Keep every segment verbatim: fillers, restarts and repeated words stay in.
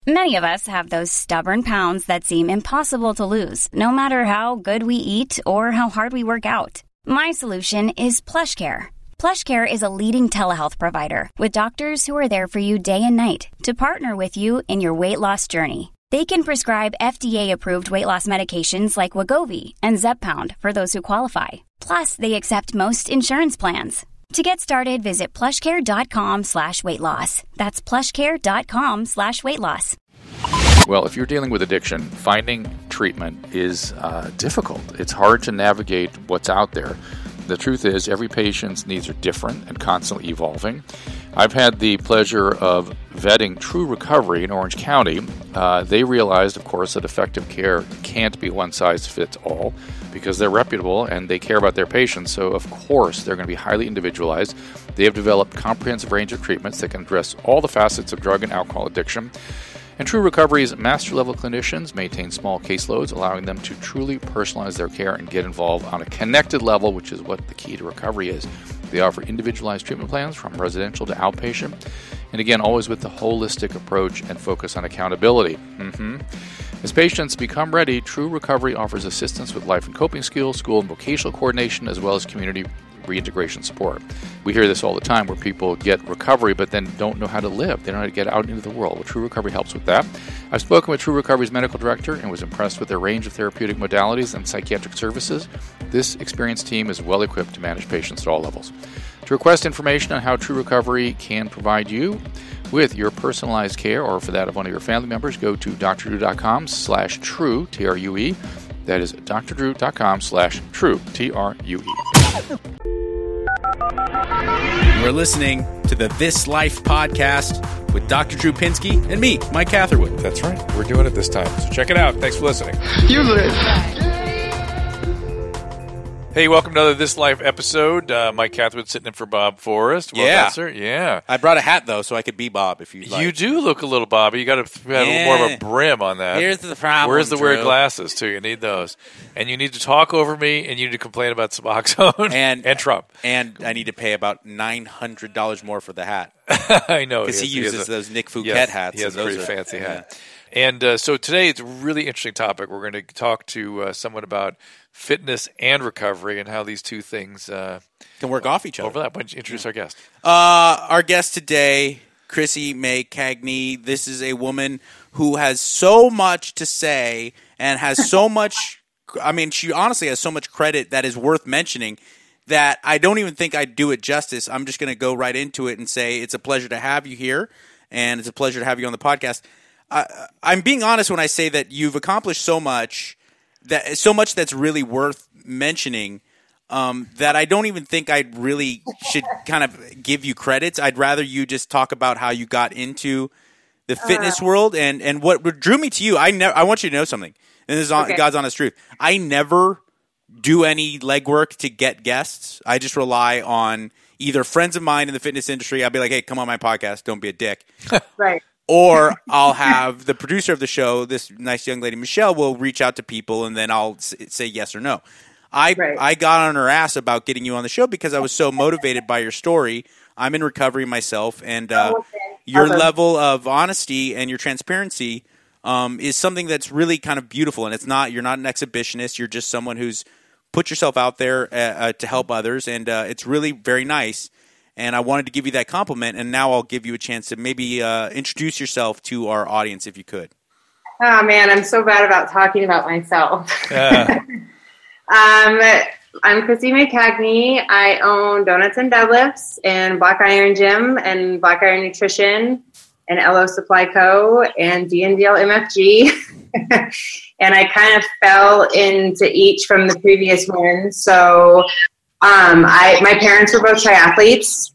Many of us have those stubborn pounds that seem impossible to lose, no matter how good we eat or how hard we work out. My solution is PlushCare. PlushCare is a leading telehealth provider with doctors who are there for you day and night to partner with you in your weight loss journey. They can prescribe F D A-approved weight loss medications like Wegovy and Zepbound for those who qualify. Plus, they accept most insurance plans. To get started, visit plushcare.com slash weight loss. That's plushcare.com slash weight loss. Well, if you're dealing with addiction, finding treatment is uh, difficult. It's hard to navigate what's out there. The truth is, every patient's needs are different and constantly evolving. I've had the pleasure of vetting True Recovery in Orange County. Uh, they realized, of course, that effective care can't be one size fits all because they're reputable and they care about their patients. So, of course, they're going to be highly individualized. They have developed a comprehensive range of treatments that can address all the facets of drug and alcohol addiction. And True Recovery's master-level clinicians maintain small caseloads, allowing them to truly personalize their care and get involved on a connected level, which is what the key to recovery is. They offer individualized treatment plans from residential to outpatient, and again, always with the holistic approach and focus on accountability. Mm-hmm. As patients become ready, True Recovery offers assistance with life and coping skills, school and vocational coordination, as well as community reintegration support. We hear this all the time where people get recovery but then don't know how to live. They don't know how to get out into the world. Well, True Recovery helps with that. I've spoken with True Recovery's medical director and was impressed with their range of therapeutic modalities and psychiatric services. This experienced team is well equipped to manage patients at all levels. To request information on how True Recovery can provide you with your personalized care or for that of one of your family members, go to drdrew.com slash true, T R U E. That is drdrew.com slash true, T R U E. We're listening to the This Life podcast with Doctor Drew Pinsky and me, Mike Catherwood. That's right. We're doing it this time. So check it out. Thanks for listening. You live. Hey, welcome to another This Life episode. Uh, Mike Catherwood sitting in for Bob Forrest. Well Yeah. done, sir. Yeah. I brought a hat, though, so I could be Bob if you'd like. You do look a little Bobby. You got to have a little more of a brim on that. Here's the problem, Where's the weird Drew. glasses, too? You need those. And you need to talk over me, and you need to complain about Suboxone And, and Trump. And I need to pay about nine hundred dollars more for the hat. I know. Because he, has- uses has a- those Nick Fouquet yes, hats. He has a and those pretty are- fancy yeah. hat. And uh, so today it's a really interesting topic. We're going to talk to uh, someone about fitness and recovery and how these two things uh, Can work off each other. overlap. Why don't you introduce our guest? Uh, our guest today, Chrissy May Cagney. This is a woman who has so much to say and has so much, I mean, she honestly has so much credit that is worth mentioning that I don't even think I'd do it justice. I'm just going to go right into it and say it's a pleasure to have you here, and it's a pleasure to have you on the podcast. Uh, I'm being honest when I say that you've accomplished so much, that so much that's really worth mentioning, um, that I don't even think I really should kind of give you credits. I'd rather you just talk about how you got into the fitness uh, world and, and what drew me to you. I never. I want you to know something, and this is okay. God's honest truth. I never do any legwork to get guests. I just rely on either friends of mine in the fitness industry. I'll be like, hey, come on my podcast. Don't be a dick. Right. Or I'll have the producer of the show, this nice young lady, Michelle, will reach out to people, and then I'll s- say yes or no. I right. I got on her ass about getting you on the show because I was so motivated by your story. I'm in recovery myself, and uh, oh, okay. your awesome. level of honesty and your transparency um, is something that's really kind of beautiful. And it's not you're not an exhibitionist. You're just someone who's put yourself out there uh, uh, to help others, and uh, it's really very nice. And I wanted to give you that compliment, and now I'll give you a chance to maybe uh, introduce yourself to our audience if you could. Oh, man, I'm so bad about talking about myself. Yeah. um, I'm Chrissy May Cagney. I own Donuts and Deadlifts and Black Iron Gym and Black Iron Nutrition and L O Supply Co. and D and D L M F G. And I kind of fell into each from the previous one. So um, I my parents were both triathletes.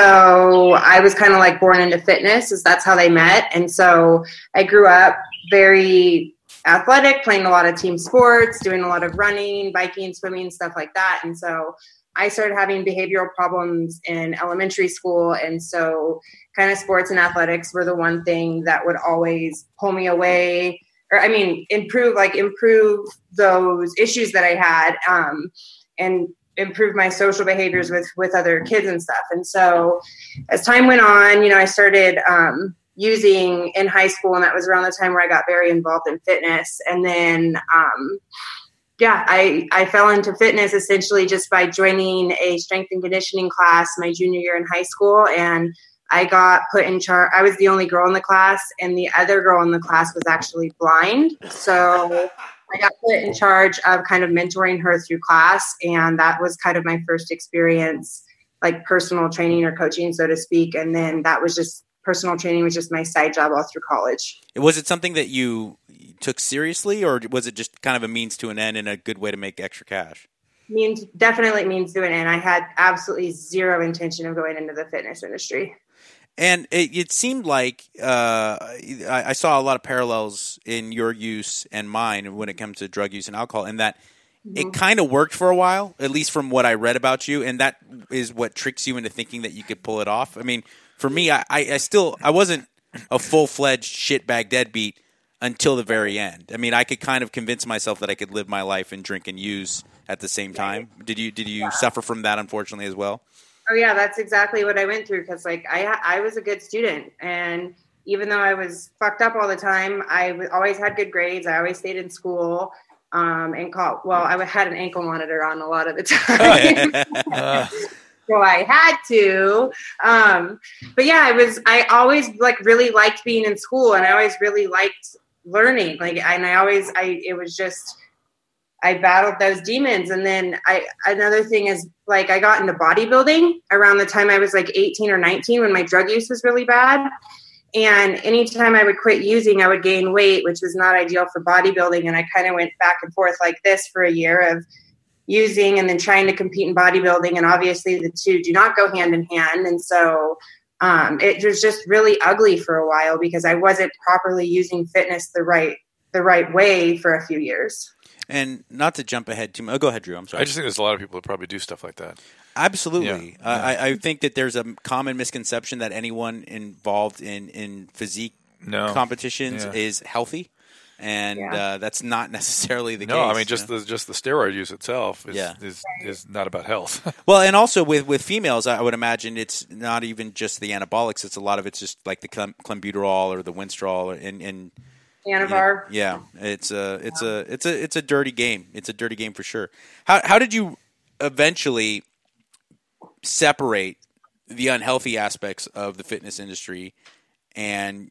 So I was kind of like born into fitness, as that's how they met. And so I grew up very athletic, playing a lot of team sports, doing a lot of running, biking, swimming, stuff like that. And so I started having behavioral problems in elementary school. And so kind of sports and athletics were the one thing that would always pull me away, or I mean, improve, like improve those issues that I had, um, and improve my social behaviors with, with other kids and stuff. And so as time went on, you know, I started, um, using in high school, and that was around the time where I got very involved in fitness. And then, um, yeah, I, I fell into fitness essentially just by joining a strength and conditioning class my junior year in high school. And I got put in charge. I was the only girl in the class, and the other girl in the class was actually blind. So I got put in charge of kind of mentoring her through class. And that was kind of my first experience, like personal training or coaching, so to speak. And then that was just personal training was just my side job all through college. Was it something that you took seriously, or was it just kind of a means to an end and a good way to make extra cash? Means definitely means to an end. I had absolutely zero intention of going into the fitness industry. And it, it seemed like uh, I, I saw a lot of parallels in your use and mine when it comes to drug use and alcohol, and that mm-hmm. it kind of worked for a while, at least from what I read about you, and that is what tricks you into thinking that you could pull it off. I mean, for me, I, I still I wasn't a full-fledged shitbag deadbeat until the very end. I mean, I could kind of convince myself that I could live my life and drink and use at the same time. Did you did you yeah. suffer from that, unfortunately, as well? Oh yeah, that's exactly what I went through. Because like I I was a good student, and even though I was fucked up all the time, I w- always had good grades. I always stayed in school. Um, and called well, I had an ankle monitor on a lot of the time. So I had to, um, but yeah, I was, I always like really liked being in school, and I always really liked learning. Like, and I always, I, it was just, I battled those demons. And then I, another thing is like, I got into bodybuilding around the time I was like eighteen or nineteen when my drug use was really bad. And anytime I would quit using, I would gain weight, which was not ideal for bodybuilding. And I kind of went back and forth like this for a year of using and then trying to compete in bodybuilding. And obviously the two do not go hand in hand. And so um, it was just really ugly for a while because I wasn't properly using fitness the right, the right way for a few years. And not to jump ahead too much. Oh, go ahead, Drew. I'm sorry. I just think there's a lot of people that probably do stuff like that. Absolutely. Yeah. Uh, Yeah. I, I think that there's a common misconception that anyone involved in, in physique no. competitions yeah. is healthy. And Yeah. uh, that's not necessarily the no, case. I mean, just you know? the just the steroid use itself is Yeah. is, is not about health. Well, and also with, with females, I would imagine it's not even just the anabolics. It's a lot of it's just like the clem- clenbuterol or the winstrol, or, and, and Anavar. you know, yeah, it's a it's a it's a it's a dirty game. It's a dirty game for sure. How how did you eventually separate the unhealthy aspects of the fitness industry and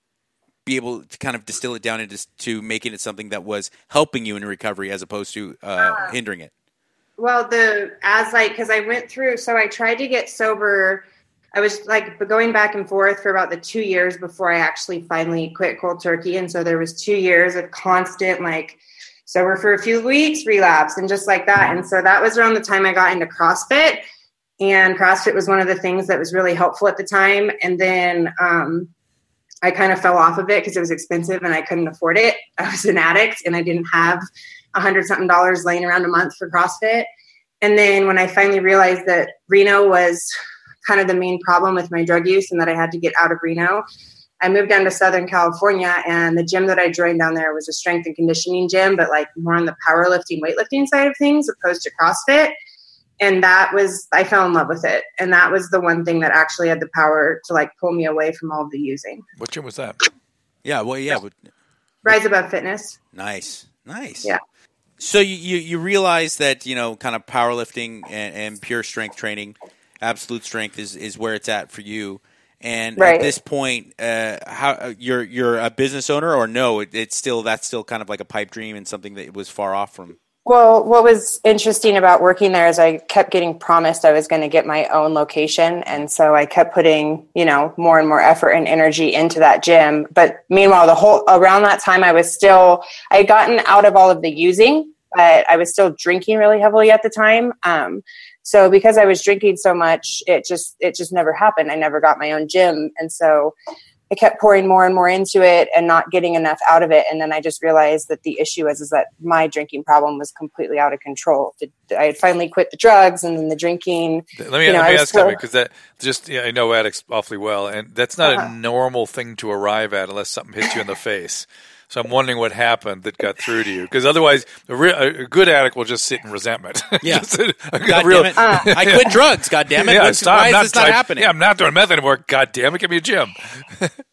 be able to kind of distill it down into to making it something that was helping you in recovery as opposed to uh, uh, hindering it? Well, the as like because I went through, so I tried to get sober. I was like going back and forth for about the two years before I actually finally quit cold turkey, and so there was two years of constant like sober for a few weeks, relapse, and just like that. And so that was around the time I got into CrossFit, and CrossFit was one of the things that was really helpful at the time. And then um, I kind of fell off of it because it was expensive and I couldn't afford it. I was an addict and I didn't have a hundred something dollars laying around a month for CrossFit. And then when I finally realized that Reno was kind of the main problem with my drug use and that I had to get out of Reno, I moved down to Southern California, and the gym that I joined down there was a strength and conditioning gym, but like more on the powerlifting, weightlifting side of things opposed to CrossFit. And that was, I fell in love with it. And that was the one thing that actually had the power to like pull me away from all of the using. What gym was that? Yeah, well, yeah. But, Rise Above Fitness. Nice, nice. Yeah. So you, you, you realize that, you know, kind of powerlifting and, and pure strength training, absolute strength is, is where it's at for you. And right. At this point, uh, how you're you're a business owner, or no? It, it's still that's still kind of like a pipe dream and something that was far off from. Well, what was interesting about working there is I kept getting promised I was going to get my own location. And so I kept putting, you know, more and more effort and energy into that gym. But meanwhile, the whole around that time, I was still, I had gotten out of all of the using, but I was still drinking really heavily at the time. Um, so because I was drinking so much, it just, it just never happened. I never got my own gym. And so I kept pouring more and more into it and not getting enough out of it. And then I just realized that the issue is, is that my drinking problem was completely out of control. I had finally quit the drugs and then the drinking. Let me, you know, let me ask still, something, because that just, yeah, I know addicts awfully well, and that's not uh-huh. a normal thing to arrive at unless something hits you in the face. So I'm wondering what happened that got through to you, because otherwise a, re- a good addict will just sit in resentment. Yeah. just sit, a, God a real, damn it. Uh, I quit drugs. God damn it. Yeah, What's, stop, why is not, this not I, happening? Yeah, I'm not doing meth anymore. God damn it. Give me a gym.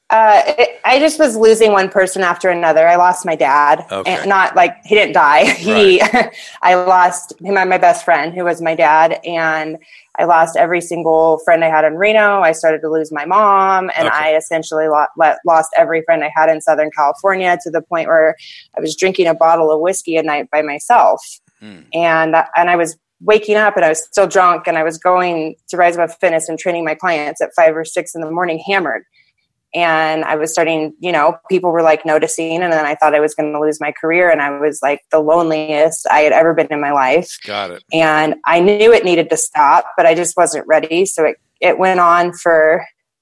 Uh, it, I just was losing one person after another. I lost my dad, Okay. and not like he didn't die. He, I lost him, my best friend, who was my dad, and I lost every single friend I had in Reno. I started to lose my mom, and Okay. I essentially lo- let, lost every friend I had in Southern California, to the point where I was drinking a bottle of whiskey a night by myself, Mm. and and I was waking up and I was still drunk, and I was going to Rise Above Fitness and training my clients at five or six in the morning, hammered. And I was starting, you know, people were like noticing, and then I thought I was going to lose my career, and I was like the loneliest I had ever been in my life. Got it. And I knew it needed to stop, but I just wasn't ready. So it, it went on for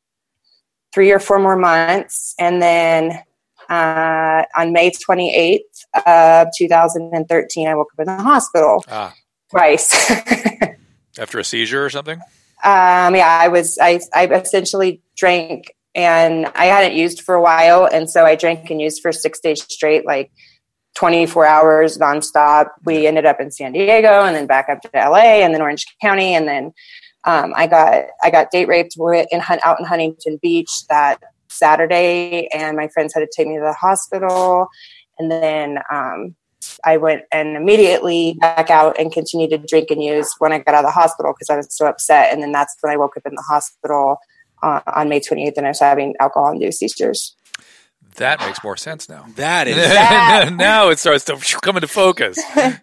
three or four more months. And then uh, on May twenty-eighth of two thousand thirteen, I woke up in the hospital Ah, twice. after a seizure or something? Um, yeah, I was, I, I essentially drank, and I hadn't used for a while. And so I drank and used for six days straight, like twenty-four hours nonstop. We ended up in San Diego, and then back up to L A, and then Orange County. And then, um, I got, I got date raped in out in Huntington Beach that Saturday, and my friends had to take me to the hospital. And then, um, I went and immediately back out and continued to drink and use when I got out of the hospital, because I was so upset. And then that's when I woke up in the hospital uh, on May twenty-eighth, and I was having alcohol-induced seizures. That makes more sense now. That is That- Now it starts to come into focus.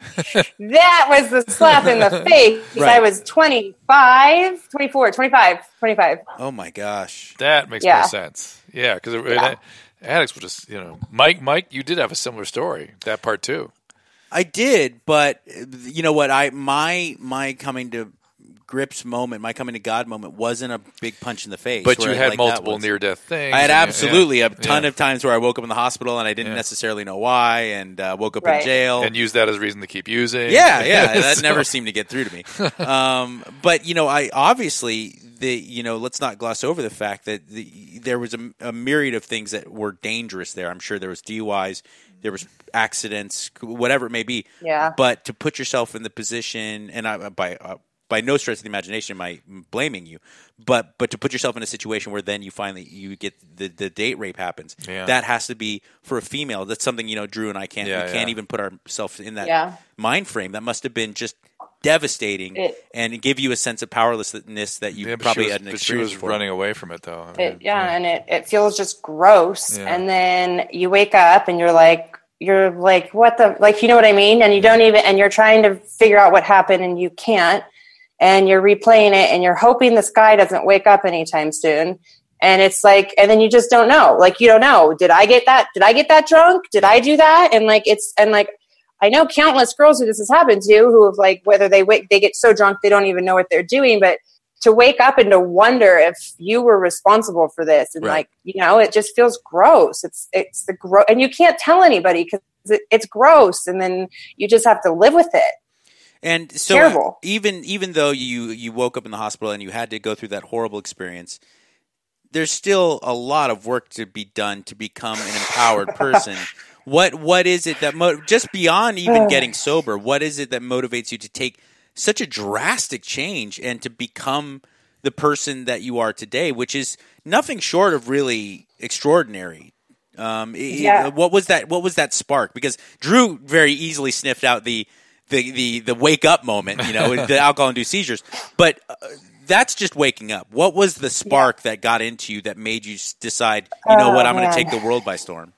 That was the slap in the face. Right. I was twenty-five, twenty-four, twenty-five, twenty-five. oh my gosh. That makes Yeah. more sense. Yeah, because Yeah. addicts will just, you know, Mike, Mike, you did have a similar story, that part too. I did, but you know what? I my my coming to grips moment, my coming to God moment, wasn't a big punch in the face. But you where, had like, that multiple was- near death things. I had and- absolutely yeah, a ton yeah. of times where I woke up in the hospital and I didn't Yeah. necessarily know why, and uh, woke up Right. in jail. And use that as reason to keep using. Yeah, yeah, that So- never seemed to get through to me. Um, but you know, I obviously the you know let's not gloss over the fact that the, there was a, a myriad of things that were dangerous there. I'm sure there was D U Is, there was accidents, whatever it may be. Yeah. But to put yourself in the position, and I, by uh, by no stretch of the imagination am I blaming you, but but to put yourself in a situation where then you finally you get the, the date rape happens. Yeah. That has to be for a female. That's something you know Drew and I can't Yeah, we can't yeah. even put ourselves in that Yeah. mind frame. That must have been just devastating It- and give you a sense of powerlessness that you Yeah, but probably she was, hadn't but she experienced was before. running away from it, though. I mean, It, yeah, and it, it feels just gross. Yeah. And then you wake up and you're like, you're like, what the, like, you know what I mean? And you don't even, and you're trying to figure out what happened and you can't, and you're replaying it and you're hoping this guy doesn't wake up anytime soon. And it's like, and then you just don't know, like, you don't know, did I get that? Did I get that drunk? Did I do that? And like, it's, and like, I know countless girls who this has happened to, who have like, whether they wake, they get so drunk, they don't even know what they're doing, but to wake up and to wonder if you were responsible for this. And Right. like, you know, it just feels gross. It's, it's the gross, and you can't tell anybody because it, it's gross. And then you just have to live with it. And so Terrible. even even though you you woke up in the hospital and you had to go through that horrible experience, there's still a lot of work to be done to become an empowered person. What what is it that mo- just beyond even getting sober? What is it that motivates you to take such a drastic change and to become the person that you are today, which is nothing short of really extraordinary? Um, it- Yeah. What was that? What was that spark? Because Drew very easily sniffed out the the the, the wake up moment, you know, the alcohol-induced seizures. But uh, that's just waking up. What was the spark that got into you that made you s- decide, you know Oh, what, I'm going to man. take the world by storm?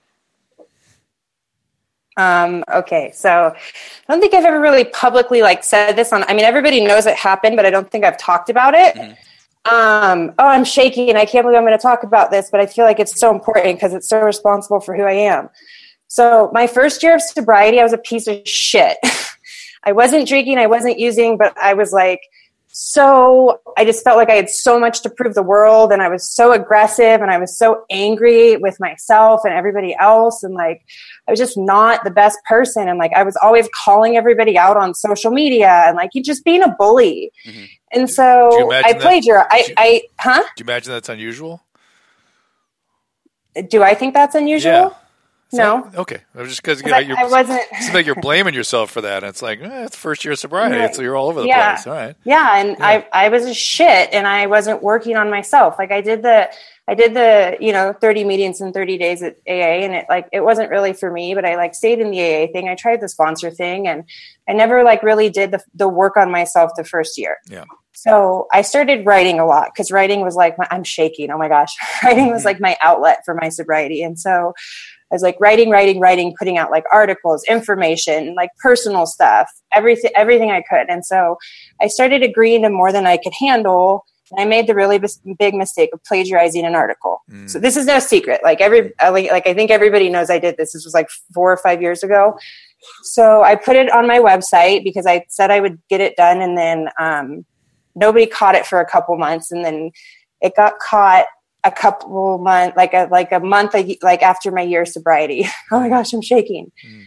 Um, okay. So I don't think I've ever really publicly like said this on, I mean, everybody knows it happened, but I don't think I've talked about it. Um, oh, I'm shaky and I can't believe I'm going to talk about this, but I feel like it's so important because it's so responsible for who I am. So my first year of sobriety, I was a piece of shit. I wasn't drinking, I wasn't using, but I was like, so I just felt like I had so much to prove the world, and I was so aggressive and I was so angry with myself and everybody else. And like, I was just not the best person. And like, I was always calling everybody out on social media and like, you just being a bully. Mhm. And Do you so imagine I that- played your, I, do you- I, huh? Do you imagine that's unusual? Do I think that's unusual? Yeah. No. Okay. It was just because you 'Cause know, I, you're, I wasn't. it's like you're blaming yourself for that. And it's like, eh, it's first year of sobriety, Right. so you're all over the Yeah. place. All right. Yeah, and Yeah. I I was a shit, and I wasn't working on myself. Like I did the I did the, you know, thirty meetings in thirty days at A A, and it like, it wasn't really for me, but I like stayed in the A A thing. I tried the sponsor thing, and I never like really did the, the work on myself the first year. Yeah. So I started writing a lot because writing was like, my, I'm shaking. Oh my gosh. Writing was like my outlet for my sobriety. And so I was like writing, writing, writing, putting out like articles, information, like personal stuff, everything, everything I could. And so I started agreeing to more than I could handle. And I made the really bis- big mistake of plagiarizing an article. Mm. So this is no secret. Like every, like, like I think everybody knows I did this. This was like four or five years ago. So I put it on my website because I said I would get it done. And then um, nobody caught it for a couple months. And then it got caught a couple months, like a, like a month, like after my year of sobriety. Oh my gosh, I'm shaking. Mm.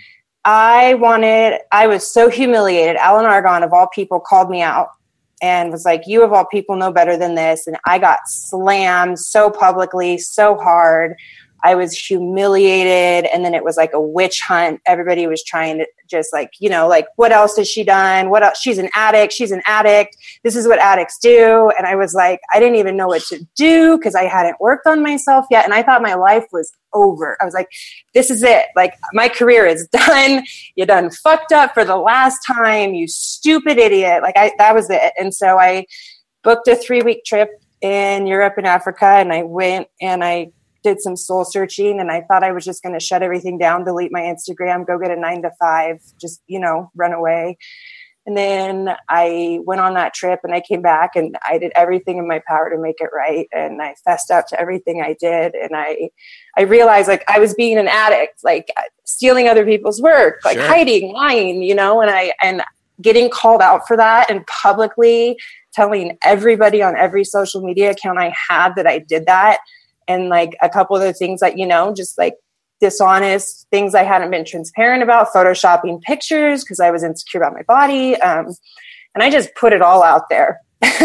I wanted, I was so humiliated. Alan Argonne of all people called me out and was like, you of all people know better than this. And I got slammed so publicly, so hard. I was humiliated. And then it was like a witch hunt. Everybody was trying to just like, you know, like, what else has she done? What else? She's an addict. She's an addict. This is what addicts do. And I was like, I didn't even know what to do because I hadn't worked on myself yet. And I thought my life was over. I was like, this is it. Like, my career is done. You done fucked up for the last time, you stupid idiot. Like I, that was it. And so I booked a three week trip in Europe and Africa. And I went and I did some soul searching, and I thought I was just going to shut everything down, delete my Instagram, go get a nine to five, just, you know, run away. And then I went on that trip and I came back and I did everything in my power to make it right. And I fessed up to everything I did. And I, I realized like I was being an addict, like stealing other people's work, like sure. hiding, lying, you know, and I, and getting called out for that and publicly telling everybody on every social media account I had that I did that. And like a couple of the things that, you know, just like dishonest things I hadn't been transparent about, photoshopping pictures because I was insecure about my body. Um, and I just put it all out there.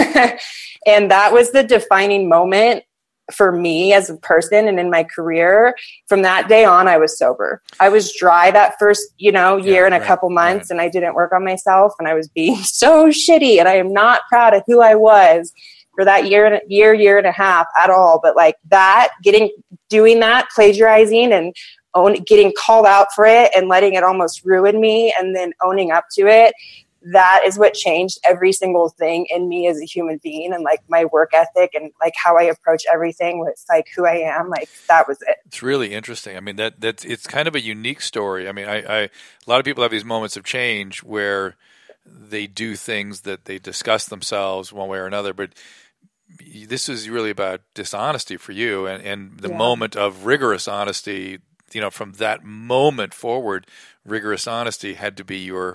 And that was the defining moment for me as a person and in my career. From that day on, I was sober. I was dry that first, you know, year yeah, and a right, couple months, right. and I didn't work on myself, and I was being so shitty, and I am not proud of who I was for that year and year, year and a half at all. But like that, getting, doing that, plagiarizing and own, getting called out for it and letting it almost ruin me and then owning up to it. That is what changed every single thing in me as a human being, and like my work ethic and like how I approach everything with like who I am. Like that was it. It's really interesting. I mean, that that's, it's kind of a unique story. I mean, I, I, a lot of people have these moments of change where they do things that they discuss themselves one way or another, but this is really about dishonesty for you, and, and the yeah. moment of rigorous honesty, you know, from that moment forward, rigorous honesty had to be your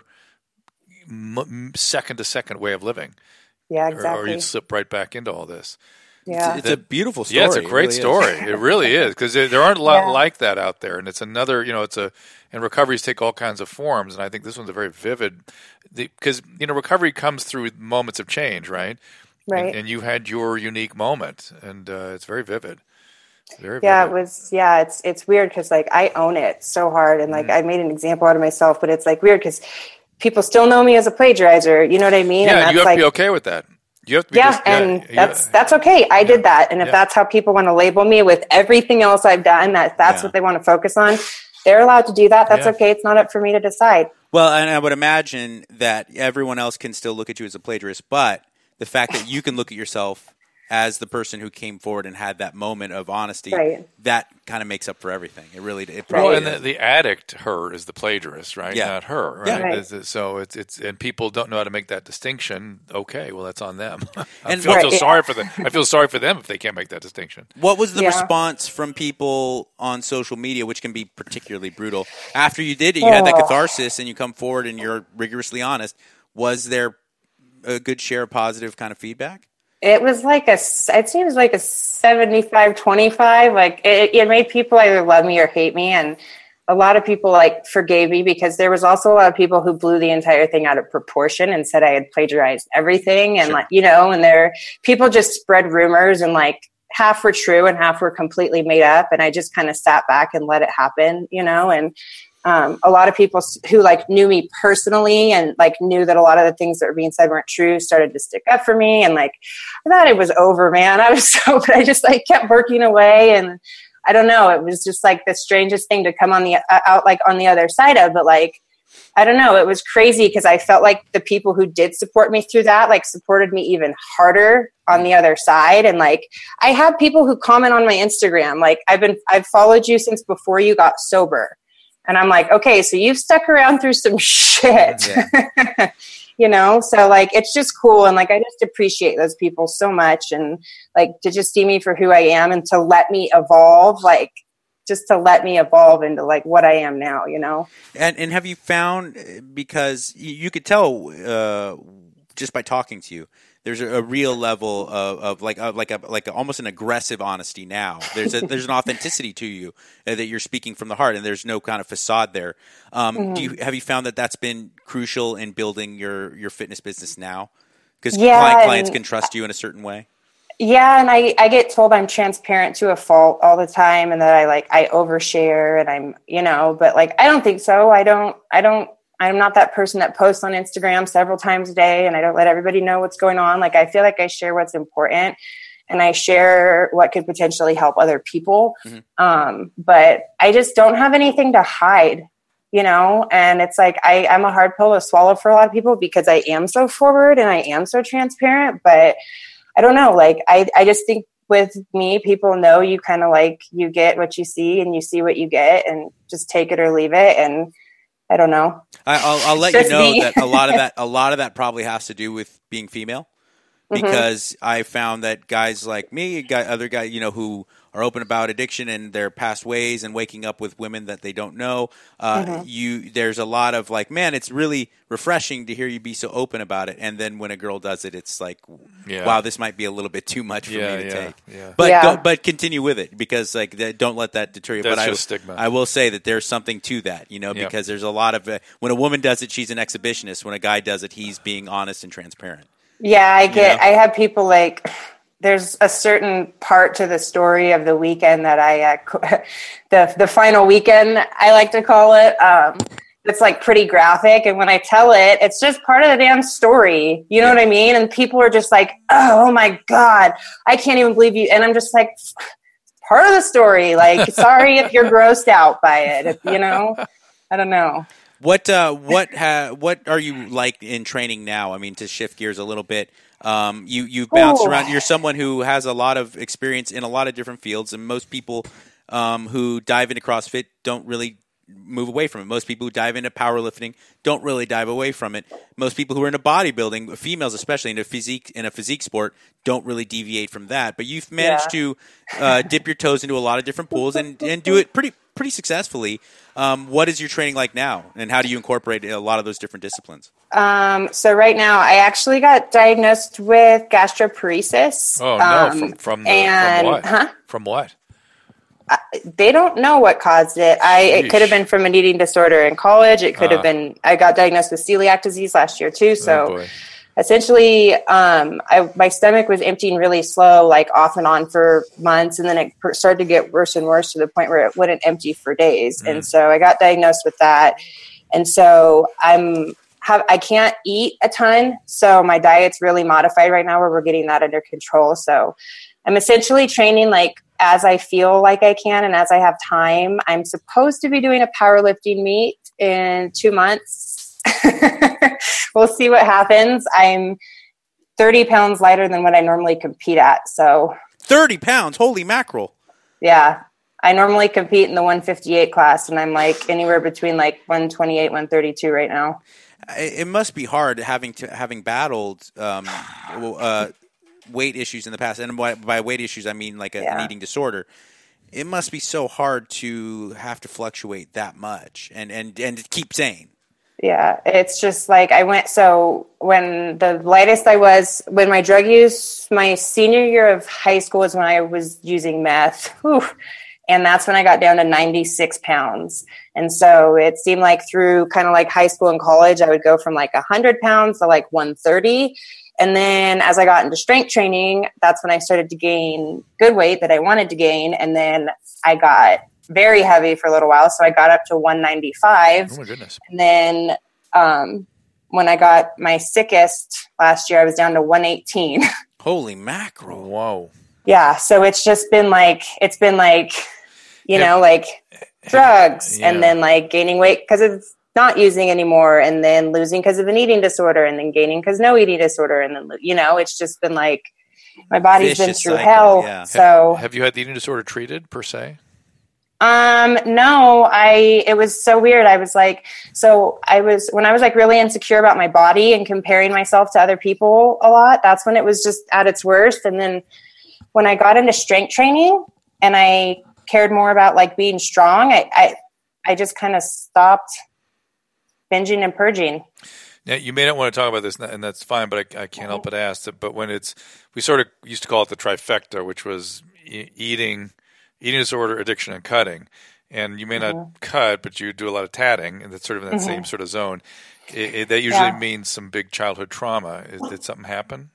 m- second to second way of living. Yeah, exactly. Or, or you'd slip right back into all this. Yeah. It's, it's that, a beautiful story. Yeah, it's a great it really story. It really is, because there aren't a lot yeah. like that out there. And it's another, you know, it's a, and recoveries take all kinds of forms. And I think this one's a very vivid, because, you know, recovery comes through moments of change, right? Right. And, and you had your unique moment, and uh, it's very vivid. Very yeah, vivid. it was, yeah, it's, it's weird because like I own it so hard, and like mm. I made an example out of myself, but it's like weird because people still know me as a plagiarizer. You know what I mean? Yeah, and that's you have like, to be okay with that. You have to be yeah, just, and yeah, that's yeah. that's okay. I yeah. did that, and if yeah. that's how people want to label me with everything else I've done, that that's yeah. what they want to focus on, they're allowed to do that. That's yeah. okay. It's not up for me to decide. Well, and I would imagine that everyone else can still look at you as a plagiarist, but the fact that you can look at yourself as the person who came forward and had that moment of honesty, right. that kind of makes up for everything. It really, it probably well, and the, the addict, her, is the plagiarist, right? Yeah. Not her, right? Yeah. Right. It's, so it's it's and people don't know how to make that distinction. Okay, well, that's on them. I and feel, right, feel yeah. sorry for them. I feel sorry for them if they can't make that distinction. What was the yeah. response from people on social media, which can be particularly brutal, after you did it? You oh. had that catharsis, and you come forward and you're rigorously honest. Was there a good share of positive kind of feedback? It was like a, it seems like a seventy-five twenty-five. Like it, it made people either love me or hate me. And a lot of people like forgave me, because there was also a lot of people who blew the entire thing out of proportion and said I had plagiarized everything. And sure. like, you know, and there, people just spread rumors, and like half were true and half were completely made up. And I just kind of sat back and let it happen, you know, and um, a lot of people who like knew me personally and like knew that a lot of the things that were being said weren't true started to stick up for me. And like, I thought it was over, man. I was so, but I just like kept working away. And I don't know, it was just like the strangest thing to come on the uh, out, like on the other side of, but like, I don't know, it was crazy because I felt like the people who did support me through that, like supported me even harder on the other side. And like, I have people who comment on my Instagram, like I've been, I've followed you since before you got sober. And I'm like, okay, so you've stuck around through some shit, yeah. You know? So like, it's just cool. And like, I just appreciate those people so much. And like, to just see me for who I am and to let me evolve, like, just to let me evolve into like what I am now, you know? And and have you found, because you, you could tell uh, just by talking to you, there's a, a real level of, of like of like a like a, almost an aggressive honesty now. There's a, there's an authenticity to you uh, that you're speaking from the heart, and there's no kind of facade there. Um, mm-hmm. Do you have you found that that's been crucial in building your your fitness business now? Because yeah, client, clients can trust you in a certain way. Yeah, and I, I get told I'm transparent to a fault all the time, and that I like I overshare, and I'm you know, but like I don't think so. I don't I don't I'm not that person that posts on Instagram several times a day, and I don't let everybody know what's going on. Like I feel like I share what's important, and I share what could potentially help other people. Mm-hmm. Um, but I just don't have anything to hide, you know. And it's like I I'm a hard pill to swallow for a lot of people because I am so forward and I am so transparent, but I don't know. Like, I, I just think with me, people know you kind of like, you get what you see and you see what you get and just take it or leave it. And I don't know. I, I'll, I'll let you know that a lot of that, a lot of that probably has to do with being female, because mm-hmm. I found that guys like me, guy, other guys, you know, who are open about addiction and their past ways and waking up with women that they don't know. Uh, mm-hmm. You, there's a lot of like, man, it's really refreshing to hear you be so open about it. And then when a girl does it, it's like, yeah. wow, this might be a little bit too much for yeah, me to yeah, take. Yeah. But yeah. Go, but continue with it, because like that, don't let that deter you. That's but just I, stigma. I will say that there's something to that, you know, yep. because there's a lot of uh, when a woman does it, she's an exhibitionist. When a guy does it, he's being honest and transparent. Yeah, I get. You know? I have people like. There's a certain part to the story of the weekend that I, uh, the the final weekend, I like to call it. Um, it's like pretty graphic, and when I tell it, it's just part of the damn story. You know yeah. what I mean? And people are just like, "Oh, oh my god, I can't even believe you!" And I'm just like, part of the story. Like, sorry if you're grossed out by it. If, you know, I don't know. What uh, what ha- what are you like in training now? I mean, to shift gears a little bit. Um, you, you've bounced Ooh. around. You're someone who has a lot of experience in a lot of different fields, and most people um, who dive into CrossFit don't really move away from it. Most people who dive into powerlifting don't really dive away from it. Most people who are into bodybuilding, females especially, in a physique in a physique sport, don't really deviate from that. But you've managed yeah. to uh, dip your toes into a lot of different pools and, and do it pretty pretty successfully. Um, what is your training like now, and how do you incorporate a lot of those different disciplines? Um, so right now, I actually got diagnosed with gastroparesis. Oh no! Um, from from, the, and, from what? Huh? From what? Uh, they don't know what caused it. I Sheesh. It could have been from an eating disorder in college. It could uh, have been. I got diagnosed with celiac disease last year too. So. Oh Essentially, um, I, my stomach was emptying really slow, like off and on for months. And then it per- started to get worse and worse to the point where it wouldn't empty for days. Mm. And so I got diagnosed with that. And so I'm have, I can't eat a ton. So my diet's really modified right now where we're getting that under control. So I'm essentially training like as I feel like I can. And as I have time, I'm supposed to be doing a powerlifting meet in two months. We'll see what happens. I'm thirty pounds lighter than what I normally compete at. So thirty pounds, holy mackerel. Yeah. I normally compete in the one fifty-eight class, and I'm like anywhere between like one twenty-eight, one thirty-two right now. It must be hard having to having battled um, uh, weight issues in the past. And by, by weight issues, I mean like a, yeah. an eating disorder. It must be so hard to have to fluctuate that much and, and, and keep sane. Yeah, it's just like I went, so when the lightest I was, when my drug use, my senior year of high school is when I was using meth. Whew, and that's when I got down to ninety-six pounds. And so it seemed like through kind of like high school and college, I would go from like one hundred pounds to like one thirty. And then as I got into strength training, that's when I started to gain good weight that I wanted to gain. And then I got very heavy for a little while. So I got up to one ninety-five. Oh my goodness. And then um, when I got my sickest last year, I was down to one eighteen. Holy mackerel. Whoa. Yeah. So it's just been like, it's been like, you Have- know, like drugs yeah. and then like gaining weight because it's not using anymore, and then losing because of an eating disorder, and then gaining because no eating disorder. And then, you know, it's just been like, my body's been Vicious through cycle, hell. yeah. So Have you had the eating disorder treated per se? Um, no, I, it was so weird. I was like, so I was, when I was like really insecure about my body and comparing myself to other people a lot, that's when it was just at its worst. And then when I got into strength training and I cared more about like being strong, I, I, I just kind of stopped binging and purging. Now, you may not want to talk about this, and that's fine, but I, I can't help but ask it. But when it's, we sort of used to call it the trifecta, which was e- eating, eating disorder, addiction, and cutting. And you may not mm-hmm. cut, but you do a lot of tatting, and that's sort of in that mm-hmm. same sort of zone. It, it, that usually yeah. means some big childhood trauma. Is, did something happen?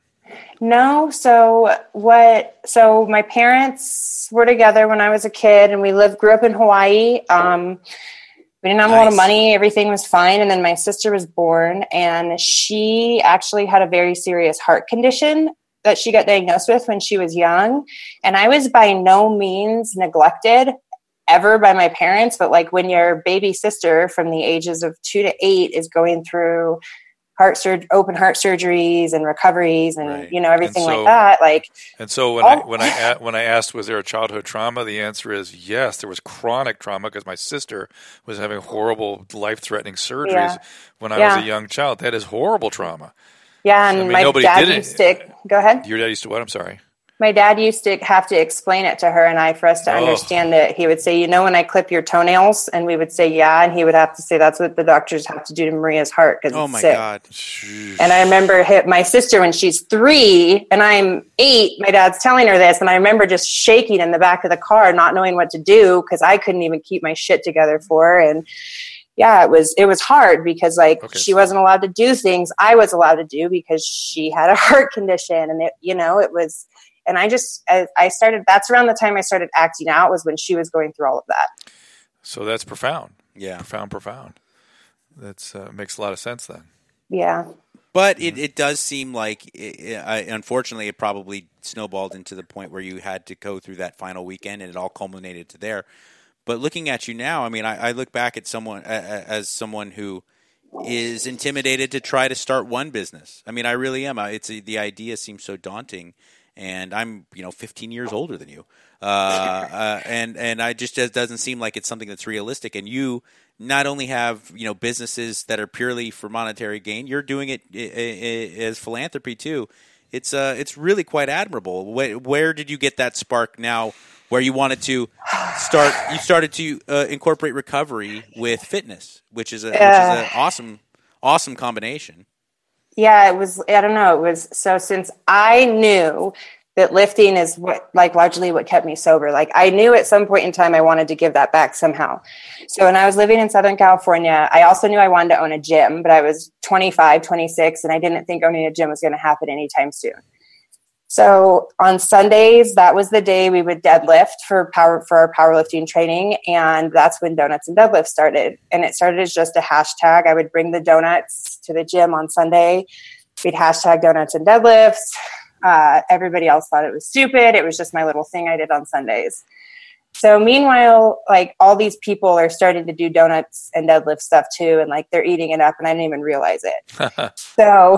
No. So what, so my parents were together when I was a kid, and we lived, grew up in Hawaii. Um, we didn't have nice. a lot of money. Everything was fine. And then my sister was born, and she actually had a very serious heart condition that she got diagnosed with when she was young. And I was by no means neglected ever by my parents. But like when your baby sister from the ages of two to eight is going through heart sur- open heart surgeries and recoveries and, right. you know, everything so, like that. Like, and so when oh. I, when I, when I asked, was there a childhood trauma? The answer is yes, there was chronic trauma because my sister was having horrible life-threatening surgeries yeah. when I yeah. was a young child. That is horrible trauma. Yeah. And I mean, my dad used to, go ahead. Your dad used to what? I'm sorry. My dad used to have to explain it to her and I for us to oh. understand it. He would say, you know, when I clip your toenails, and we would say, yeah. And he would have to say, that's what the doctors have to do to Maria's heart because oh it's my sick. God. And I remember hit my sister when she's three and I'm eight, my dad's telling her this. And I remember just shaking in the back of the car, not knowing what to do because I couldn't even keep my shit together for her. And yeah, it was, it was hard because like okay. she wasn't allowed to do things I was allowed to do because she had a heart condition. And it, you know, it was, and I just, I started, that's around the time I started acting out was when she was going through all of that. So that's profound. Yeah. Profound, profound. That's uh, makes a lot of sense then. Yeah. But it, it does seem like, it, I, unfortunately, it probably snowballed into the point where you had to go through that final weekend and it all culminated to there. But looking at you now, I mean, I, I look back at someone uh, as someone who is intimidated to try to start one business. I mean, I really am. It's a, the idea seems so daunting. And I'm, you know, fifteen years older than you, uh, uh, and and I just it doesn't seem like it's something that's realistic. And you not only have, you know, businesses that are purely for monetary gain, you're doing it as philanthropy too. It's uh, it's really quite admirable. Where, where did you get that spark now? Where you wanted to start? You started to uh, incorporate recovery with fitness, which is a uh, which is an awesome, awesome combination. Yeah, it was, I don't know. It was, so since I knew that lifting is what, like largely what kept me sober, like I knew at some point in time, I wanted to give that back somehow. So when I was living in Southern California, I also knew I wanted to own a gym, but I was twenty-five, twenty-six, and I didn't think owning a gym was going to happen anytime soon. So on Sundays, that was the day we would deadlift for power for our powerlifting training. And that's when Donuts and Deadlifts started. And it started as just a hashtag. I would bring the donuts to the gym on Sunday. We'd hashtag Donuts and Deadlifts. Uh, everybody else thought it was stupid. It was just my little thing I did on Sundays. So meanwhile, like all these people are starting to do donuts and deadlift stuff too. And like they're eating it up and I didn't even realize it. So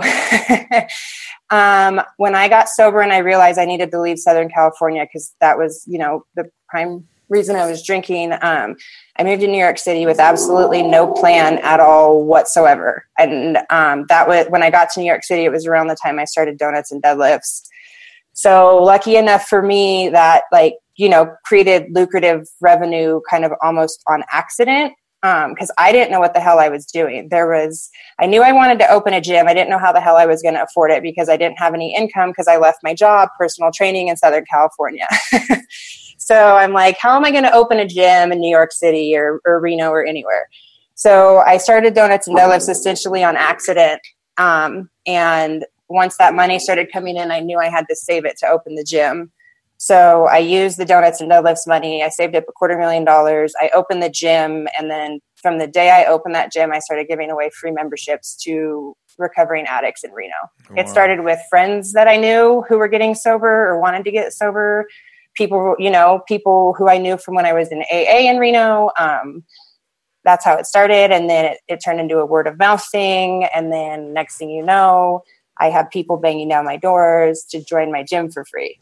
um, when I got sober and I realized I needed to leave Southern California, because that was, you know, the prime reason I was drinking, um, I moved to New York City with absolutely no plan at all whatsoever. And um, that was when I got to New York City, it was around the time I started Donuts and Deadlifts. So lucky enough for me that like, you know, created lucrative revenue kind of almost on accident. Um, cause I didn't know what the hell I was doing. There was, I knew I wanted to open a gym. I didn't know how the hell I was going to afford it because I didn't have any income because I left my job, personal training in Southern California. So I'm like, how am I going to open a gym in New York City or, or Reno or anywhere? So I started Donuts and Deadlifts essentially on accident. Um, and once that money started coming in, I knew I had to save it to open the gym. So I used the Donuts and Deadlifts money. I saved up a quarter million dollars. I opened the gym. And then from the day I opened that gym, I started giving away free memberships to recovering addicts in Reno. Wow. It started with friends that I knew who were getting sober or wanted to get sober. People, you know, people who I knew from when I was in A A in Reno. Um, that's how it started. And then it, it turned into a word of mouth thing. And then next thing you know, I have people banging down my doors to join my gym for free.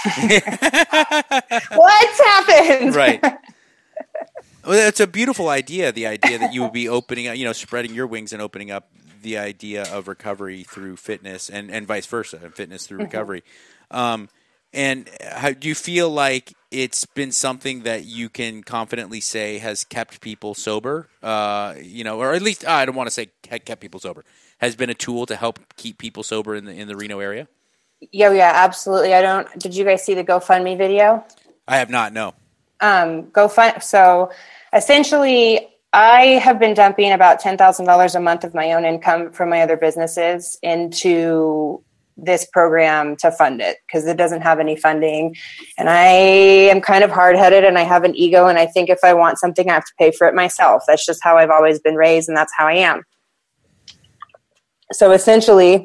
What's happened? Right. Well, that's a beautiful idea. The idea that you would be opening up, you know, spreading your wings and opening up the idea of recovery through fitness and, and vice versa, and fitness through mm-hmm. recovery. Um, and how do you feel like it's been something that you can confidently say has kept people sober? Uh, you know, or at least I don't want to say kept people sober. Has been a tool to help keep people sober in the in the Reno area? Yeah, yeah, absolutely. I don't. Did you guys see the GoFundMe video? I have not. No. Um, GoFund. So essentially, I have been dumping about ten thousand dollars a month of my own income from my other businesses into this program to fund it because it doesn't have any funding. And I am kind of hard-headed and I have an ego. And I think if I want something, I have to pay for it myself. That's just how I've always been raised. And that's how I am. So essentially,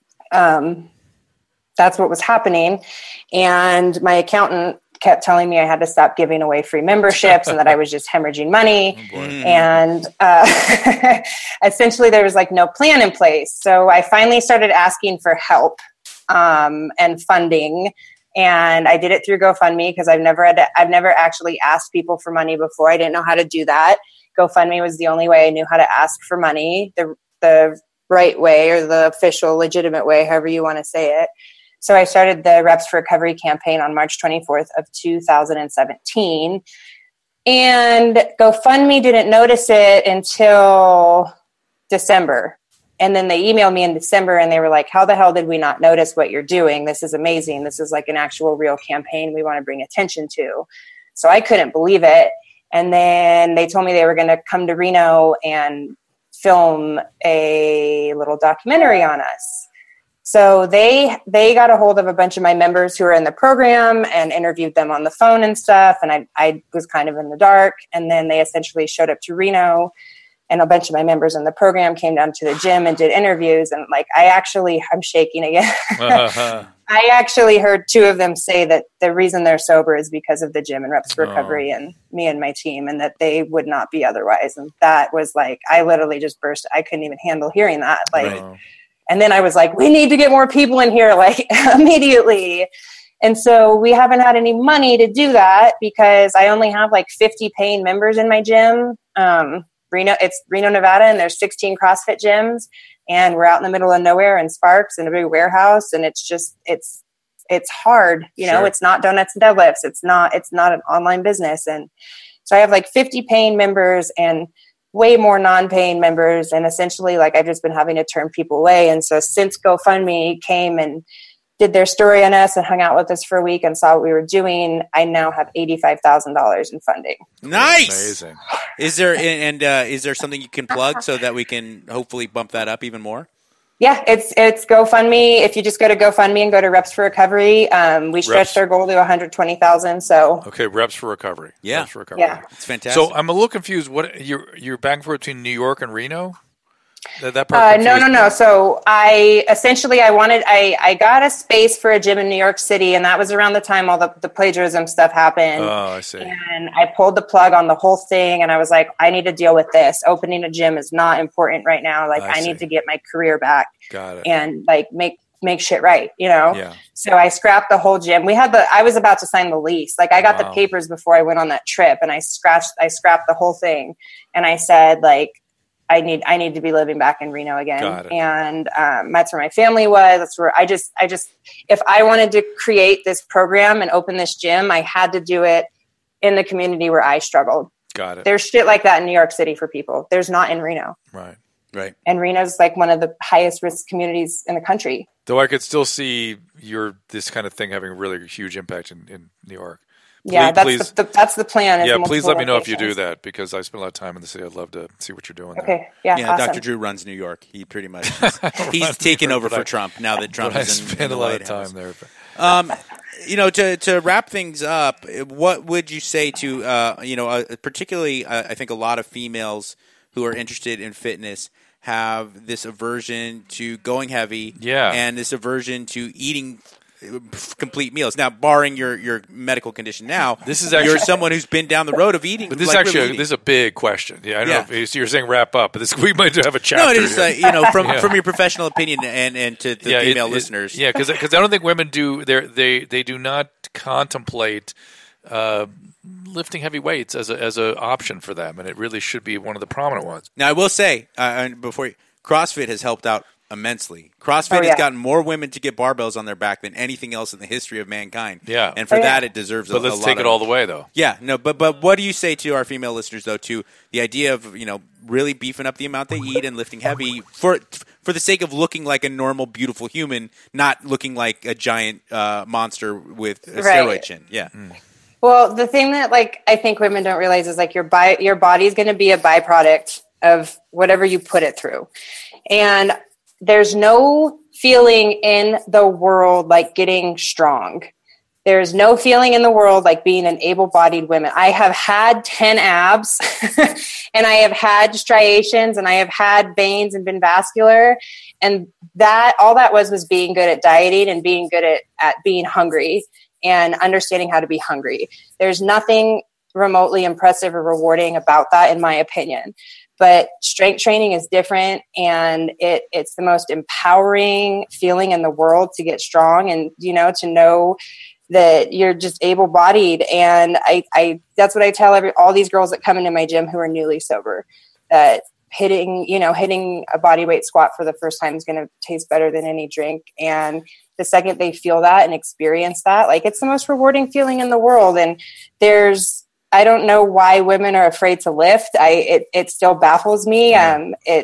um, that's what was happening. And my accountant kept telling me I had to stop giving away free memberships and that I was just hemorrhaging money. Oh, and uh, essentially there was like no plan in place. So I finally started asking for help um, and funding. And I did it through GoFundMe because I've never had to, I've never actually asked people for money before. I didn't know how to do that. GoFundMe was the only way I knew how to ask for money, the the right way or the official legitimate way, however you want to say it. So I started the Reps for Recovery campaign on March twenty-fourth of two thousand seventeen. And GoFundMe didn't notice it until December. And then they emailed me in December and they were like, how the hell did we not notice what you're doing? This is amazing. This is like an actual real campaign we want to bring attention to. So I couldn't believe it. And then they told me they were going to come to Reno and film a little documentary on us. So they they got a hold of a bunch of my members who were in the program and interviewed them on the phone and stuff. And I, I was kind of in the dark. And then they essentially showed up to Reno and a bunch of my members in the program came down to the gym and did interviews. And like, I actually, I'm shaking again. uh-huh. I actually heard two of them say that the reason they're sober is because of the gym and Reps for Recovery oh. and me and my team, and that they would not be otherwise. And that was like, I literally just burst. I couldn't even handle hearing that. Like, right. And then I was like, we need to get more people in here, like immediately. And so we haven't had any money to do that because I only have like fifty paying members in my gym. Um, Reno, it's Reno, Nevada, and there's sixteen CrossFit gyms. And we're out in the middle of nowhere in Sparks in a big warehouse. And it's just, it's, it's hard, you know, sure. It's not Donuts and Deadlifts. It's not, it's not an online business. And so I have like fifty paying members and way more non-paying members. And essentially like I've just been having to turn people away. And so since GoFundMe came and did their story on us and hung out with us for a week and saw what we were doing, I now have eighty-five thousand dollars in funding. Nice. Amazing. Is there, and uh, is there something you can plug so that we can hopefully bump that up even more? Yeah, it's it's GoFundMe. If you just go to GoFundMe and go to Reps for Recovery, um, we stretched Reps. our goal to one hundred twenty thousand. So okay, Reps for Recovery. Yeah, Reps for Recovery. Yeah, it's fantastic. So I'm a little confused. What you're you're back and forth between New York and Reno? That, that part uh, no, no, no. So I essentially I wanted I I got a space for a gym in New York City, and that was around the time all the, the plagiarism stuff happened. Oh, I see. And I pulled the plug on the whole thing, and I was like, I need to deal with this. Opening a gym is not important right now. Like I, I need to get my career back. Got it. And like make make shit right, you know? Yeah. So I scrapped the whole gym. We had the I was about to sign the lease. Like I got wow. the papers before I went on that trip, and I scratched I scrapped the whole thing, and I said like. I need, I need to be living back in Reno again. And um, that's where my family was. That's where I just, I just, if I wanted to create this program and open this gym, I had to do it in the community where I struggled. Got it. There's shit like that in New York City for people. There's not in Reno. Right. Right. And Reno's like one of the highest risk communities in the country. Though I could still see your, this kind of thing having a really huge impact in, in New York. Please, yeah, that's please, the, the that's the plan. Yeah, please let me know if you do that because I spend a lot of time in the city. I'd love to see what you're doing. Okay, there. yeah, yeah. awesome. Doctor Drew runs New York. He pretty much he's taken over for I, Trump now that Trump is in, I spend in the a lot White of time House. there. But. Um, you know, to to wrap things up, what would you say to uh, you know, uh, particularly, uh, I think a lot of females who are interested in fitness have this aversion to going heavy, yeah. and this aversion to eating complete meals. Now, barring your, your medical condition, now this is actually, you're someone who's been down the road of eating. But this like is actually really a, eating. this is a big question. Yeah, I don't yeah. know if you're saying wrap up, but this, we might have a chapter. No, it is here. uh, you know from yeah. from your professional opinion and, and to the yeah, female it, it, listeners. Yeah, because because I don't think women do they they they do not contemplate uh, lifting heavy weights as a as an option for them, and it really should be one of the prominent ones. Now, I will say uh, before you, CrossFit has helped out immensely. CrossFit oh, yeah. has gotten more women to get barbells on their back than anything else in the history of mankind. Yeah, and for oh, that, yeah. it deserves. But a, let's a lot take it of, all the way, though. Yeah, no, but but what do you say to our female listeners though? To the idea of you know really beefing up the amount they eat and lifting heavy for for the sake of looking like a normal, beautiful human, not looking like a giant uh, monster with a Right. steroid chin. Yeah. Mm. Well, the thing that like I think women don't realize is like your bi- your body's going to be a byproduct of whatever you put it through. And there's no feeling in the world like getting strong. There's no feeling in the world like being an able-bodied woman. I have had ten abs and I have had striations and I have had veins and been vascular. And that all that was was being good at dieting and being good at, at being hungry and understanding how to be hungry. There's nothing remotely impressive or rewarding about that, in my opinion. But strength training is different, and it, it's the most empowering feeling in the world to get strong and, you know, to know that you're just able-bodied. And I, I that's what I tell every all these girls that come into my gym who are newly sober, that hitting, you know, hitting a body weight squat for the first time is going to taste better than any drink. And the second they feel that and experience that, like, it's the most rewarding feeling in the world. And there's, I don't know why women are afraid to lift. I, it, it still baffles me. Um, it,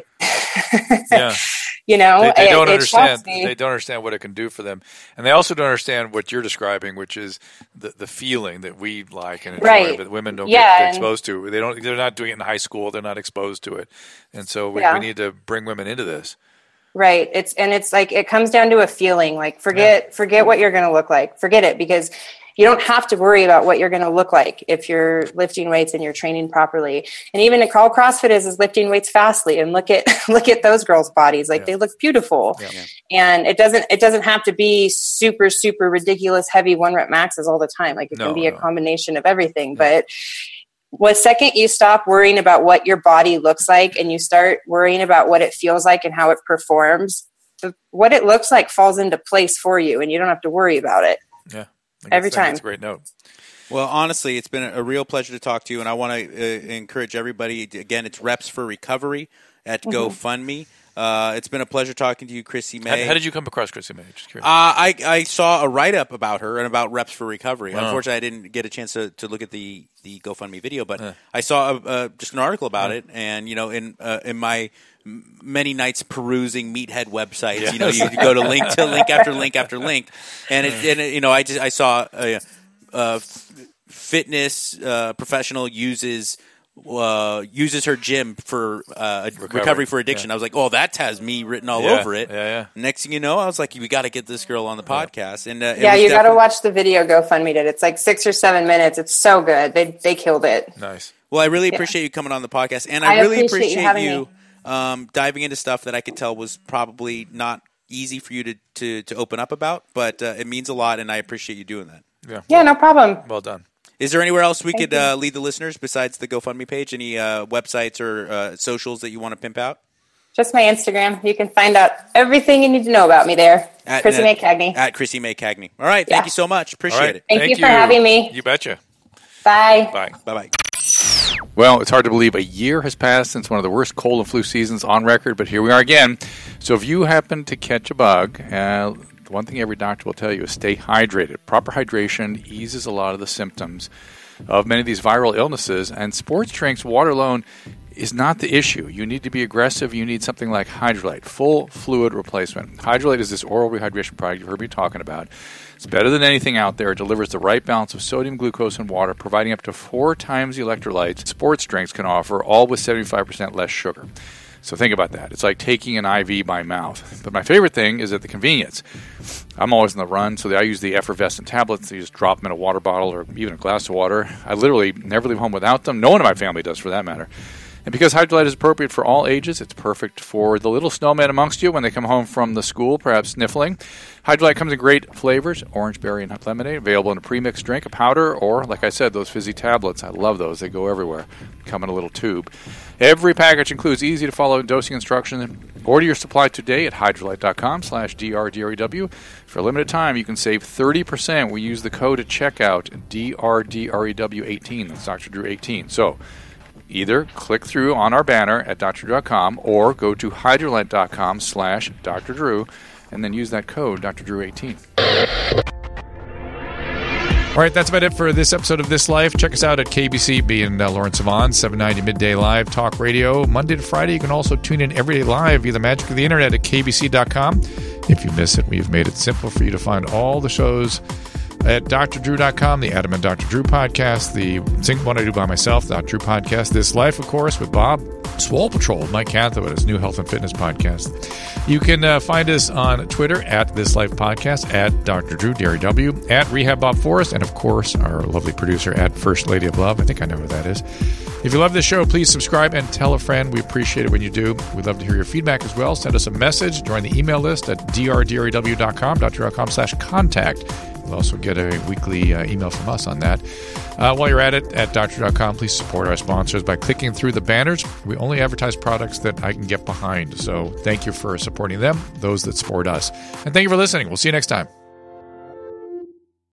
yeah. you know, they, they it, don't it understand. shocks me. They don't understand what it can do for them, and they also don't understand what you're describing, which is the the feeling that we like and enjoy, Right. but women don't Yeah, get and- exposed to. They don't. They're not doing it in high school. They're not exposed to it, and so we, Yeah. we need to bring women into this. Right. It's, and it's like, it comes down to a feeling, like forget, yeah. forget what you're going to look like, forget it, because you don't have to worry about what you're going to look like if you're lifting weights and you're training properly. And even all CrossFit is, is lifting weights fastly, and look at, look at those girls' bodies. Like yeah. they look beautiful. Yeah. And it doesn't, it doesn't have to be super, super ridiculous, heavy one rep maxes all the time. Like it no, can be no. a combination of everything, yeah. but the second you stop worrying about what your body looks like and you start worrying about what it feels like and how it performs, the, what it looks like falls into place for you, and you don't have to worry about it. Yeah. Every time. That's a great note. Well, honestly, it's been a real pleasure to talk to you, and I want to uh, encourage everybody. Again, it's Reps for Recovery at mm-hmm. GoFundMe. Uh, it's been a pleasure talking to you, Chrissy May. How, how did you come across Chrissy May? Just curious. Uh, I, I saw a write-up about her and about Reps for Recovery. Oh. Unfortunately, I didn't get a chance to, to look at the, the GoFundMe video, but uh. I saw a, uh, just an article about uh. it. And, you know, in uh, in my many nights perusing meathead websites, yes. you know, you go to link to link after link after link. And, it, and it, you know, I, just, I saw a, a fitness uh, professional uses... Uh, uses her gym for uh, recovery. recovery for addiction. Yeah. I was like, oh, that has me written all yeah. over it. Yeah, yeah. Next thing you know, I was like, we got to get this girl on the podcast. And uh, yeah, you got to watch the video GoFundMe did. It's like six or seven minutes. It's so good. They they killed it. Nice. Well, I really appreciate yeah. you coming on the podcast, and I, I really appreciate, appreciate you, you um, diving into stuff that I could tell was probably not easy for you to, to, to open up about, but uh, it means a lot, and I appreciate you doing that. Yeah. Yeah, no problem. Well done. Is there anywhere else we Thank could uh, lead the listeners besides the GoFundMe page? Any uh, websites or uh, socials that you want to pimp out? Just my Instagram. You can find out everything you need to know about me there. At, Chrissy uh, May Cagney. At Chrissy May Cagney. All right. Thank yeah. you so much. Appreciate right. it. Thank, Thank you you for having me. You betcha. Bye. Bye. Bye-bye. Well, it's hard to believe a year has passed since one of the worst cold and flu seasons on record, but here we are again. So if you happen to catch a bug, uh, one thing every doctor will tell you is stay hydrated. Proper hydration eases a lot of the symptoms of many of these viral illnesses, and sports drinks, water alone, is not the issue. You need to be aggressive. You need something like Hydralyte, full fluid replacement. Hydralyte is this oral rehydration product you've heard me talking about. It's better than anything out there. It delivers the right balance of sodium, glucose, and water, providing up to four times the electrolytes sports drinks can offer, all with seventy-five percent less sugar. So think about that. It's like taking an I V by mouth. But my favorite thing is at the convenience. I'm always on the run, so I use the effervescent tablets. You just drop them in a water bottle or even a glass of water. I literally never leave home without them. No one in my family does, for that matter. And because Hydralyte is appropriate for all ages, it's perfect for the little snowman amongst you when they come home from the school, perhaps sniffling. Hydralyte comes in great flavors, orange, berry, and lemonade, available in a premixed drink, a powder, or, like I said, those fizzy tablets. I love those. They go everywhere. Come in a little tube. Every package includes easy-to-follow dosing instructions. Order your supply today at Hydralyte.com slash DRDREW. For a limited time, you can save thirty percent. We use the code at checkout, D R D R E W eighteen. That's Doctor Drew eighteen. So, either click through on our banner at D R Drew dot com or go to Hydralyte.com slash Dr. Drew and then use that code, D R Drew eighteen. All right, that's about it for this episode of This Life. Check us out at K B C, being uh, Lawrence Savon, seven ninety Midday Live Talk Radio, Monday to Friday. You can also tune in every day live via the magic of the internet at K B C dot com. If you miss it, we've made it simple for you to find all the shows at D R Drew dot com, the Adam and Doctor Drew podcast, the Sing What I Do By Myself, the Doctor Drew podcast, This Life, of course, with Bob, Swole Patrol, Mike Cantho at his new health and fitness podcast. You can uh, find us on Twitter at This Life Podcast, at Doctor Drew, D R E W, at Rehab Bob Forrest, and of course, our lovely producer at First Lady of Love. I think I know who that is. If you love this show, please subscribe and tell a friend. We appreciate it when you do. We'd love to hear your feedback as well. Send us a message. Join the email list at D R D R E W dot com, Doctor dot com slash contact. You'll also get a weekly uh, email from us on that. Uh, while you're at it, at Doctor dot com, please support our sponsors by clicking through the banners. We only advertise products that I can get behind. So thank you for supporting them, those that support us. And thank you for listening. We'll see you next time.